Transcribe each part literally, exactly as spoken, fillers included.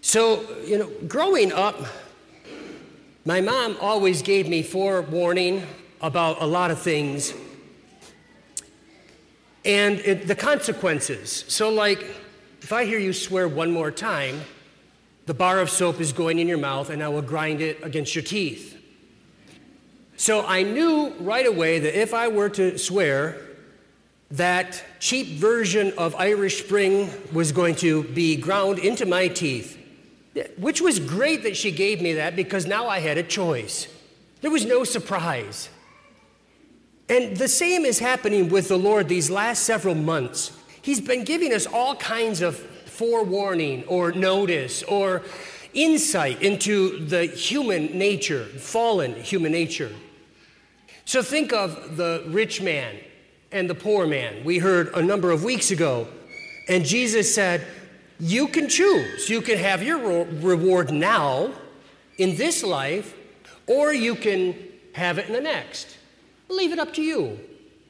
So, you know, growing up, my mom always gave me forewarning about a lot of things and it, the consequences. So, like, if I hear you swear one more time, the bar of soap is going in your mouth and I will grind it against your teeth. So I knew right away that if I were to swear, that cheap version of Irish Spring was going to be ground into my teeth, which was great that she gave me that because now I had a choice. There was no surprise. And the same is happening with the Lord these last several months. He's been giving us all kinds of forewarning or notice or insight into the human nature, fallen human nature. So think of the rich man and the poor man we heard a number of weeks ago. And Jesus said, you can choose. You can have your reward now in this life, or you can have it in the next. Leave it up to you.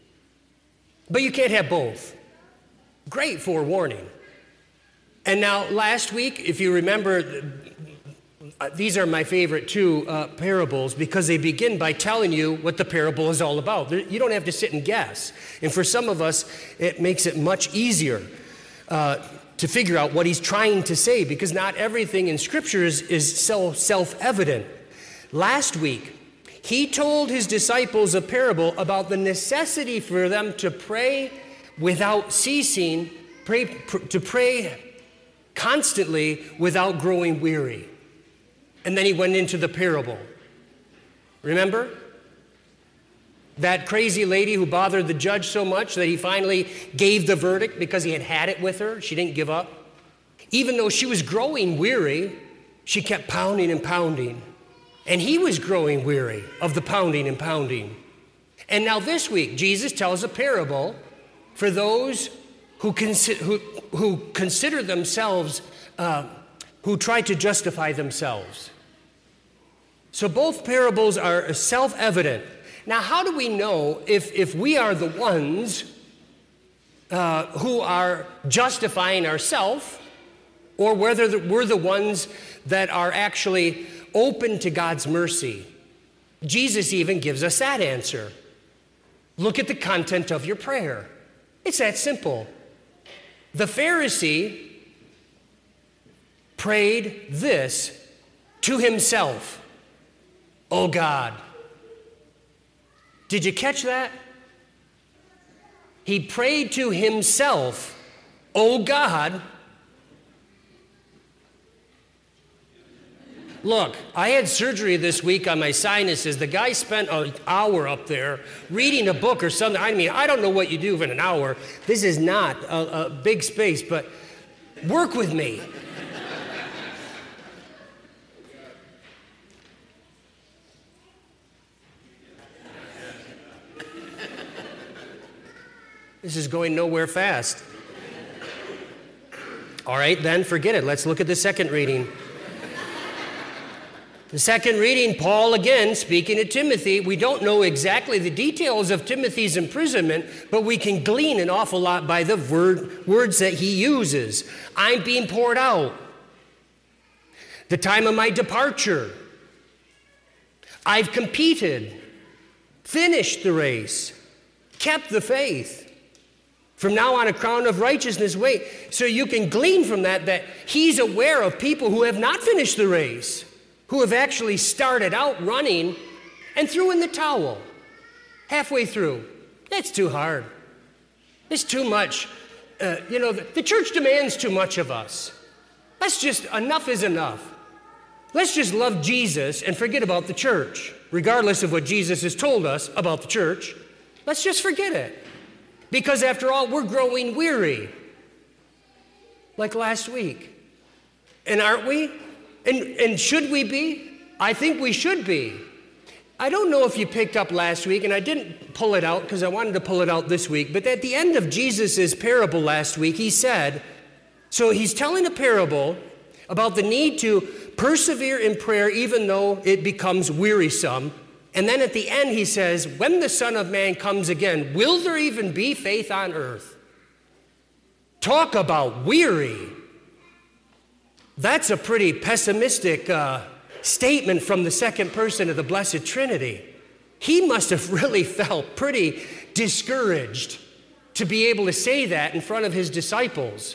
But you can't have both. Great forewarning. And now last week, if you remember, uh, these are my favorite two uh, parables because they begin by telling you what the parable is all about. There, you don't have to sit and guess. And for some of us, it makes it much easier uh, to figure out what he's trying to say because not everything in Scripture is, is so self-evident. Last week, he told his disciples a parable about the necessity for them to pray without ceasing, pray, pr- to pray constantly without growing weary. And then he went into the parable. Remember? That crazy lady who bothered the judge so much that he finally gave the verdict because he had had it with her. She didn't give up. Even though she was growing weary, she kept pounding and pounding. And he was growing weary of the pounding and pounding. And now this week, Jesus tells a parable for those who, consi- who, who consider themselves, uh, who try to justify themselves. So both parables are self-evident. Now, how do we know if, if we are the ones uh, who are justifying ourselves or whether the, we're the ones that are actually open to God's mercy? Jesus even gives us that answer. Look at the content of your prayer. It's that simple. The Pharisee prayed this to himself. Oh God. Did you catch that? He prayed to himself, oh God. Look, I had surgery this week on my sinuses. The guy spent an hour up there reading a book or something. I mean, I don't know what you do in an hour. This is not a, a big space, but work with me. This is going nowhere fast. All right, then forget it. Let's look at the second reading. The second reading, Paul again speaking to Timothy. We don't know exactly the details of Timothy's imprisonment, but we can glean an awful lot by the word, words that he uses. I'm being poured out. The time of my departure. I've competed, finished the race, kept the faith. From now on, a crown of righteousness wait. So you can glean from that that he's aware of people who have not finished the race, who have actually started out running and threw in the towel halfway through. That's too hard. It's too much. Uh, you know, the, the church demands too much of us. Let's just, enough is enough. Let's just love Jesus and forget about the church, regardless of what Jesus has told us about the church. Let's just forget it. Because after all, we're growing weary, like last week. And aren't we? And, and should we be? I think we should be. I don't know if you picked up last week, and I didn't pull it out because I wanted to pull it out this week, but at the end of Jesus' parable last week, he said, so he's telling a parable about the need to persevere in prayer even though it becomes wearisome. And then at the end he says, when the Son of Man comes again, will there even be faith on earth? Talk about weary. That's a pretty pessimistic uh, statement from the second person of the Blessed Trinity. He must have really felt pretty discouraged to be able to say that in front of his disciples.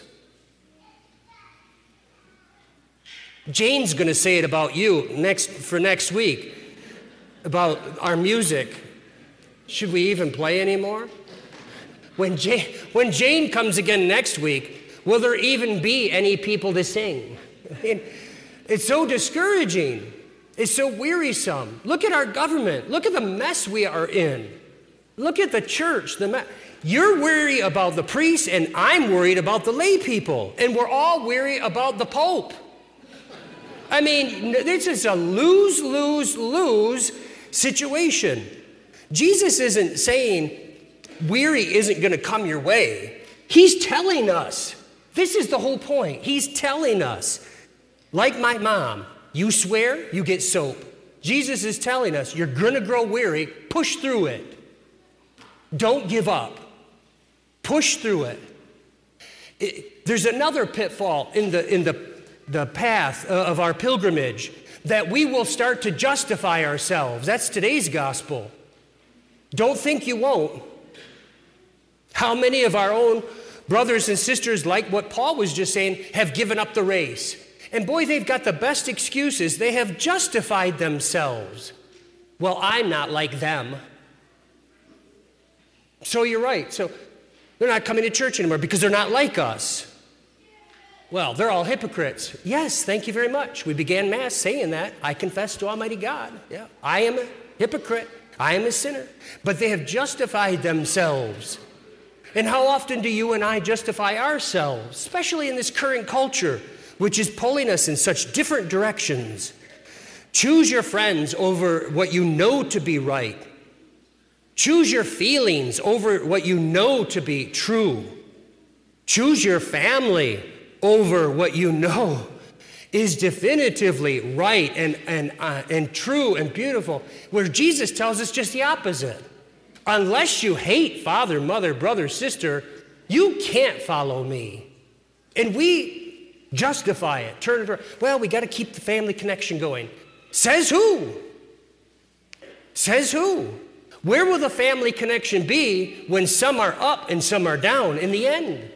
Jane's going to say it about you next for next week, about our music. Should we even play anymore? When Jane, when Jane comes again next week, will there even be any people to sing? It's so discouraging. It's so wearisome. Look at our government. Look at the mess we are in. Look at the church. The me- You're worried about the priests, and I'm worried about the lay people. And we're all weary about the Pope. I mean, this is a lose, lose, lose situation. Jesus isn't saying weary isn't going to come your way. He's telling us. This is the whole point. He's telling us, like my mom, you swear, you get soap. Jesus is telling us, you're going to grow weary, push through it. Don't give up. Push through it. it there's another pitfall in the, in the, the path of our pilgrimage, that we will start to justify ourselves. That's today's gospel. Don't think you won't. How many of our own brothers and sisters, like what Paul was just saying, have given up the race? And boy, they've got the best excuses. They have justified themselves. Well, I'm not like them. So you're right. So they're not coming to church anymore because they're not like us. Well, they're all hypocrites. Yes, thank you very much. We began Mass saying that. I confess to Almighty God. Yeah, I am a hypocrite. I am a sinner. But they have justified themselves. And how often do you and I justify ourselves, especially in this current culture, which is pulling us in such different directions? Choose your friends over what you know to be right. Choose your feelings over what you know to be true. Choose your family over what you know is definitively right and, and, uh, and true and beautiful, where Jesus tells us just the opposite. Unless you hate father, mother, brother, sister, you can't follow me. And we justify it, turn it around. Well, we got to keep the family connection going. Says who? Says who? Where will the family connection be when some are up and some are down in the end?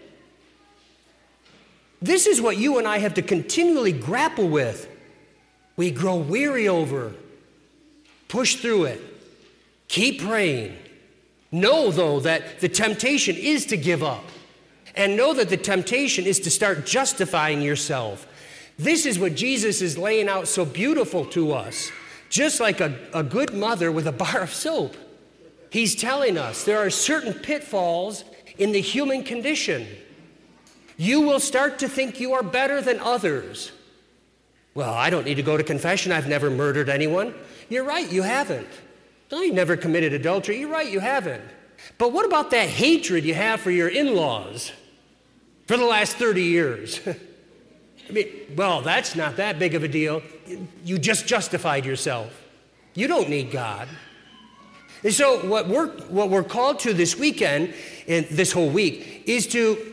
This is what you and I have to continually grapple with. We grow weary over. Push through it. Keep praying. Know, though, that the temptation is to give up. And know that the temptation is to start justifying yourself. This is what Jesus is laying out so beautiful to us. Just like a, a good mother with a bar of soap. He's telling us there are certain pitfalls in the human condition. You will start to think you are better than others. Well, I don't need to go to confession. I've never murdered anyone. You're right, you haven't. No, you never committed adultery. You're right, you haven't. But what about that hatred you have for your in-laws for the last thirty years? I mean, well, that's not that big of a deal. You just justified yourself. You don't need God. And so what we're, what we're called to this weekend, and this whole week, is to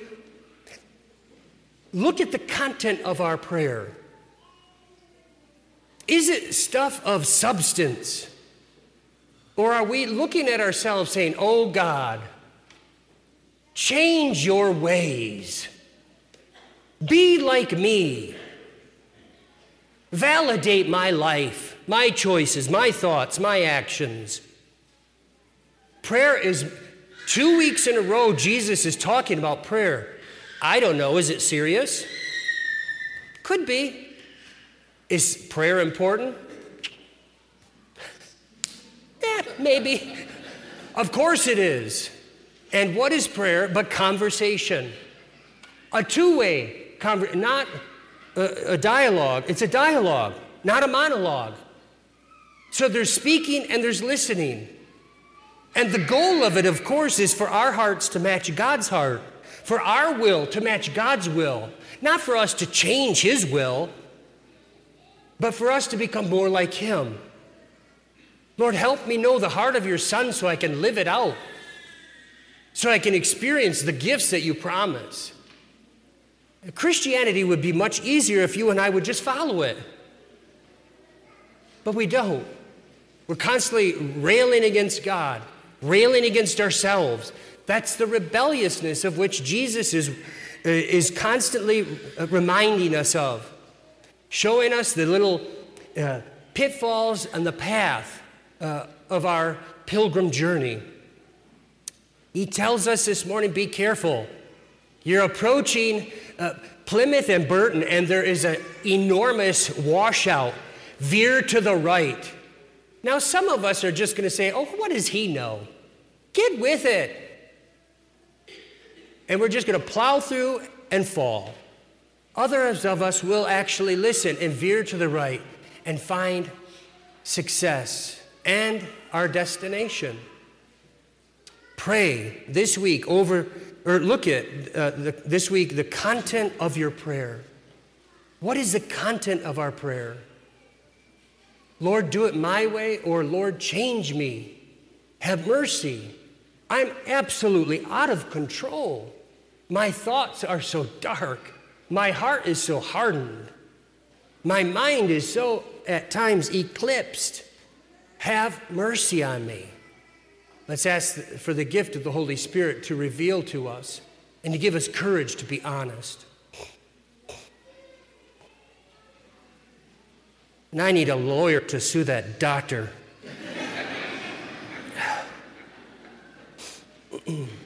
look at the content of our prayer. Is it stuff of substance? Or are we looking at ourselves saying, oh God, change your ways. Be like me. Validate my life, my choices, my thoughts, my actions. Prayer is, two weeks in a row, Jesus is talking about prayer. I don't know, is it serious? Could be. Is prayer important? Eh, maybe. Of course it is. And what is prayer but conversation? A two-way, conver- not a, a dialogue. It's a dialogue, not a monologue. So there's speaking and there's listening. And the goal of it, of course, is for our hearts to match God's heart, for our will to match God's will, not for us to change His will, but for us to become more like Him. Lord, help me know the heart of your Son so I can live it out, so I can experience the gifts that you promise. Christianity would be much easier if you and I would just follow it. But we don't. We're constantly railing against God, railing against ourselves. That's the rebelliousness of which Jesus is, is constantly reminding us of, showing us the little uh, pitfalls on the path uh, of our pilgrim journey. He tells us this morning, be careful. You're approaching uh, Plymouth and Burton, and there is an enormous washout. Veer to the right. Now, some of us are just going to say, oh, what does he know? Get with it. And we're just going to plow through and fall. Others of us will actually listen and veer to the right and find success and our destination. Pray this week over, or look at uh, the, this week the content of your prayer. What is the content of our prayer? Lord, do it my way, or Lord, change me. Have mercy. I'm absolutely out of control. My thoughts are so dark. My heart is so hardened. My mind is so, at times, eclipsed. Have mercy on me. Let's ask for the gift of the Holy Spirit to reveal to us and to give us courage to be honest. And I need a lawyer to sue that doctor.